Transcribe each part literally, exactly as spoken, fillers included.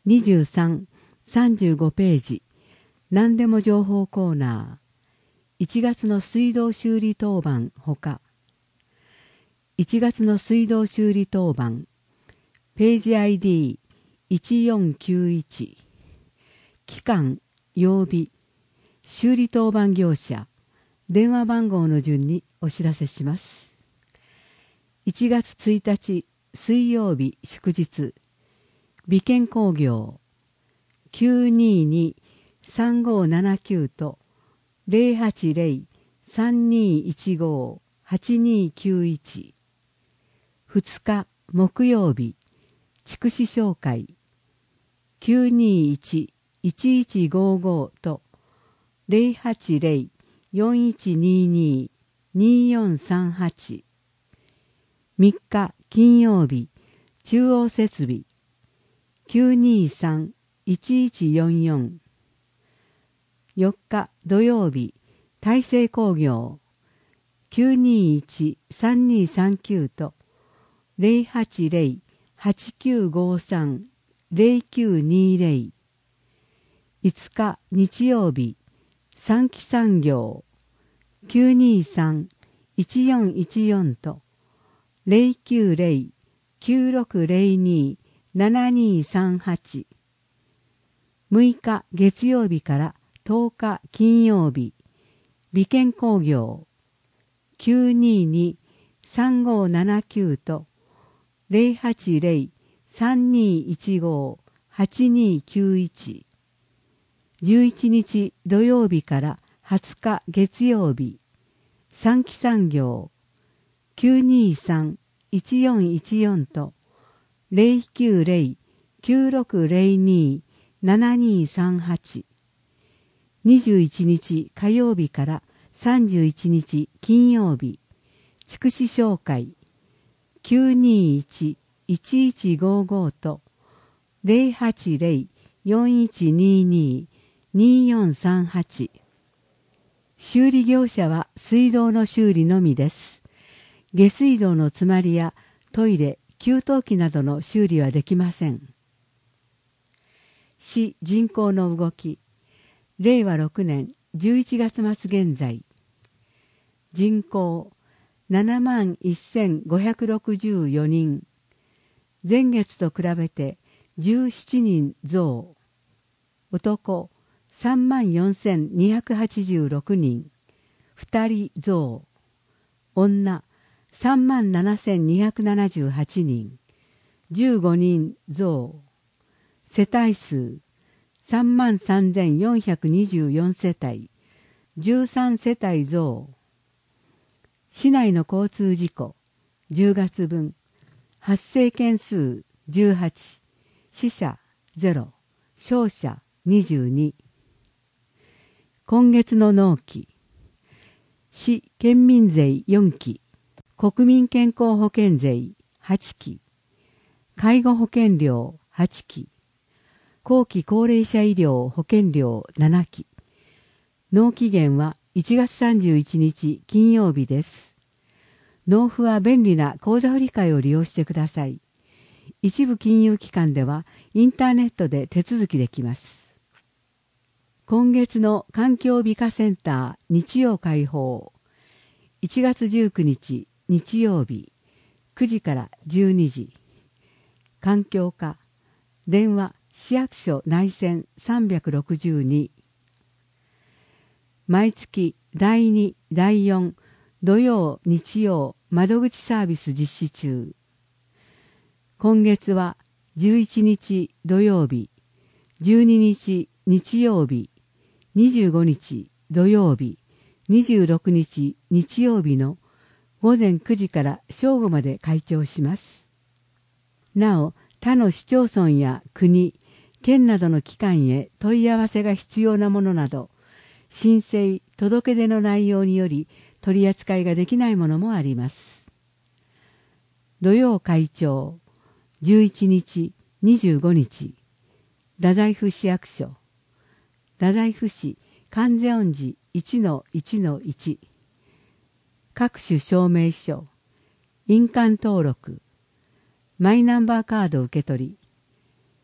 にじゅうさん、さんじゅうごページ、何でも情報コーナー、いちがつの水道修理当番ほか、いちがつの水道修理当番、ページ アイディーいちよんきゅういち、期間、曜日、修理当番業者、電話番号の順にお知らせします。いちがつついたち水曜日祝日、美建工業 きゅうににさんごななきゅう と ゼロはちゼロ さんにいちご はちにきゅういち。ふつか木曜日、筑紫商会 きゅうにいち いちいちごご と ゼロはちゼロ よんいちにに によんさんはち。みっか金曜日、中央設備 きゅうにさん いちいちよんよん。よっか土曜日、大成工業 きゅうにいち さんにさんきゅう と ゼロはちゼロ はちきゅうごさん ゼロきゅうにゼロ。いつか日曜日、三木産業 きゅうにさん いちよんいちよん と ゼロきゅうゼロ きゅうろくゼロに ななにさんはち。むいか月曜日からとおか金曜日、美建工業 きゅうにに さんごななきゅう と ゼロはちゼロ さんにいちご はちにきゅういち。じゅういちにち土曜日からはつか月曜日、三木産業 きゅうにさん いちよんいちよん と ゼロきゅうゼロ きゅうろくゼロに ななにさんはち。にじゅういちにち火曜日からさんじゅういちにち金曜日、筑紫商会 きゅうにいち いちいちごご と ゼロはちゼロ よんいちにに によんさんはち。修理業者は水道の修理のみです。下水道の詰まりやトイレ、給湯器などの修理はできません。市人口の動き、れいわろくねんじゅういちがつ末現在、人口ななまんせんごひゃくろくじゅうよにん、前月と比べてじゅうななにん増、男さんまんよんせんにひゃくはちじゅうろくにん、ふたり増、女さんまんななせんにひゃくななじゅうはちにん、じゅうごにん増、世帯数さんまんさんぜんよんひゃくにじゅうよん世帯、じゅうさん世帯増。市内の交通事故、じゅうがつぶん、発生件数じゅうはち、死者ゼロ、傷者にじゅうに。今月の納期、市県民税よんき、国民健康保険税はちき、介護保険料はちき、後期高齢者医療保険料ななき。納期限はいちがつさんじゅういちにち金曜日です。納付は便利な口座振替を利用してください。一部金融機関ではインターネットで手続きできます。今月の環境美化センター日曜開放。いちがつじゅうくにち日曜日くじからじゅうにじ。環境課電話市役所内線さんびゃくろくじゅうに。毎月だいに、だいよん土曜日曜窓口サービス実施中。今月はじゅういちにち土曜日、じゅうににち日曜日、にじゅうごにち土曜日、にじゅうろくにち日曜日のごぜんくじから正午まで開庁します。なお、他の市町村や国、県などの機関へ問い合わせが必要なものなど、申請・届け出の内容により取り扱いができないものもあります。土曜開庁、じゅういちにち、にじゅうごにち、太宰府市役所、太宰府市観世音寺 いちのいちのいち、各種証明書、印鑑登録、マイナンバーカード受け取り、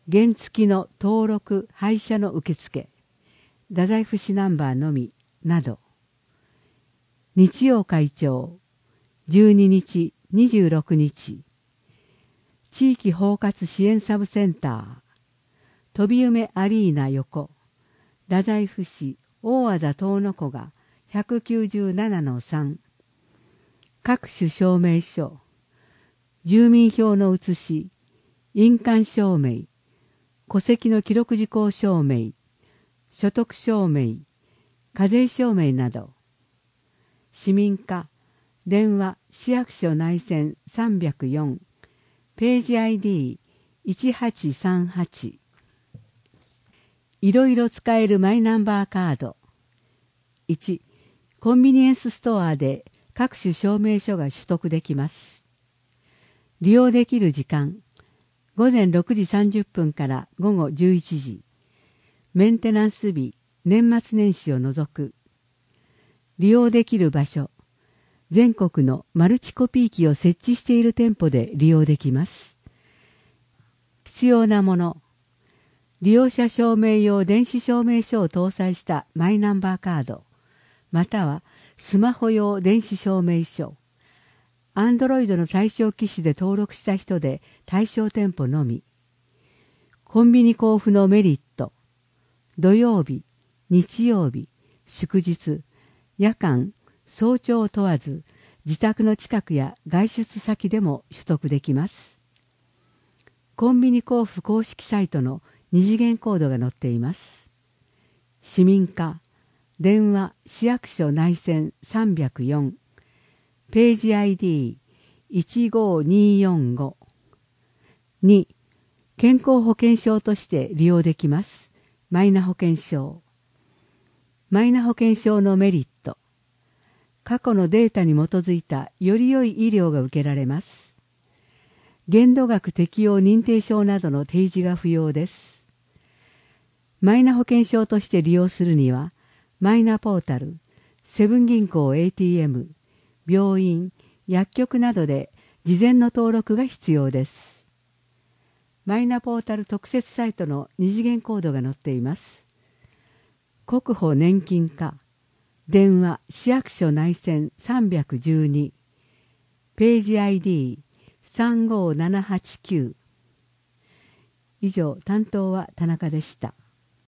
原付の登録廃車の受付、太宰府市ナンバーのみなど、日曜会長じゅうににちにじゅうろくにち、地域包括支援サブセンター飛夢アリーナ横太宰府市大字遠野湖が ひゃくきゅうじゅうななのさん、 各種証明書、住民票の写し、印鑑証明、戸籍の記録事項証明、所得証明、課税証明など、市民課電話市役所内線さんびゃくよん、ページ アイディーいちはちさんはち、いろいろ使えるマイナンバーカード。いち、コンビニエンスストアで各種証明書が取得できます。利用できる時間、ごぜんろくじさんじゅっぷんからごごじゅういちじ、メンテナンス日、年末年始を除く。利用できる場所、全国のマルチコピー機を設置している店舗で利用できます。必要なもの、利用者証明用電子証明書を搭載したマイナンバーカード、またはスマホ用電子証明書、Android の対象機種で登録した人で対象店舗のみ。コンビニ交付のメリット、土曜日、日曜日、祝日、夜間、早朝を問わず、自宅の近くや外出先でも取得できます。コンビニ交付公式サイトの二次元コードが載っています。市民課電話市役所内線さんびゃくよん、ページ アイディーいちごによんご。に、健康保険証として利用できます。マイナ保険証。マイナ保険証のメリット。過去のデータに基づいたより良い医療が受けられます。限度額適用認定証などの提示が不要です。マイナ保険証として利用するには、マイナポータル、セブン銀行 エーティーエム、病院、薬局などで事前の登録が必要です。マイナポータル特設サイトの二次元コードが載っています。国保年金課、電話市役所内線さんびゃくじゅうに、ページ アイディーさんごななはちきゅう。以上、担当は田中でした。